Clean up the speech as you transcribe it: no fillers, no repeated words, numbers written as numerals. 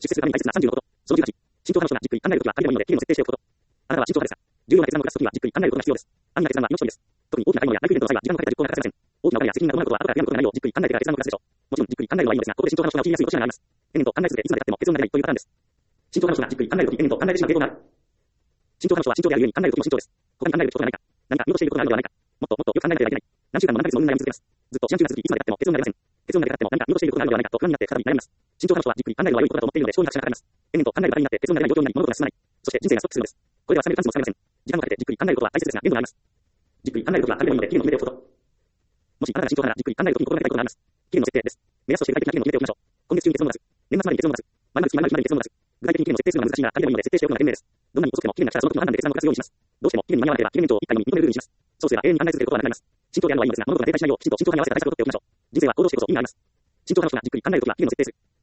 出世するために大切な36こと。その18、慎重派の人がじっくり案内力が足りればいいので、期限を設定しておくこと。あなたは慎重派ですか？重要な決断を下すときにはじっくり案内力が必要です。案内決断は命取りです。特に大きな買い物や大イベントの際は時間のかけた実行が欠かせません。大きなお金や責任などのことは後から悔やむことがないようじっくり案内が決断を下すでしょう。もちろんじっくり案内のはいいのですが、ここで慎重派の人が陥りやすい落とし穴があります。延々と案内続けいつまで経っても結論が出ないというパターンです。慎重派の人がじっくり案内のとき延々と案内してしまう傾向がある。慎重派の人は慎重であるゆえに案内のときも慎重です。他に案内ることがないか、何か見落としていることがあるのではないか、もっともっとよく考えなければいけない。何週間も何ヶ月も悩み続けます。ずっと試案中が続きいつまで経っても結論が出ません。結論が出なくても何か見落としていることがあるのではないかと不安になって再び悩みます。慎重派の人はじっくり案内のは良いことだと思っているので、承認がしなかったます。延々と案内がバカになって結論が出ない状況になり物事が進まない。そして人生がストップするのです。これでは冷めるチャンスも使えません。時間をかけてじっくり案内ることは大切ですが限度があります。じっくり案内ることはあれでもいいので期限を決めておくこと。もしあなたが慎重派ならじっくり案内るときに心がけたいことがあります。期限の設定です。目安として具体的な期限を決めておきましょう。今月中に結論を出す。年末までに結論を出す。丸々月丸々月までに結論を出す。具体的に期限を設定するのは難しいが、あれでもいいので設定しておくのが賢明です。どんなに遅くても期限が来たらその時の判断で決断を下すようにします。どうしても期限に間に合わなければ期限延長を一回のみ認めるルールにします。そうすれば永遠に案内続けることはなくなります。慎重であるのはいいのですが、物事が停滞しないようきちんと慎重派に合わせた対策を取っておきましょう。人生は行動してこそ意味があります。慎重派の人がじっくり案内るときは期限を設定する。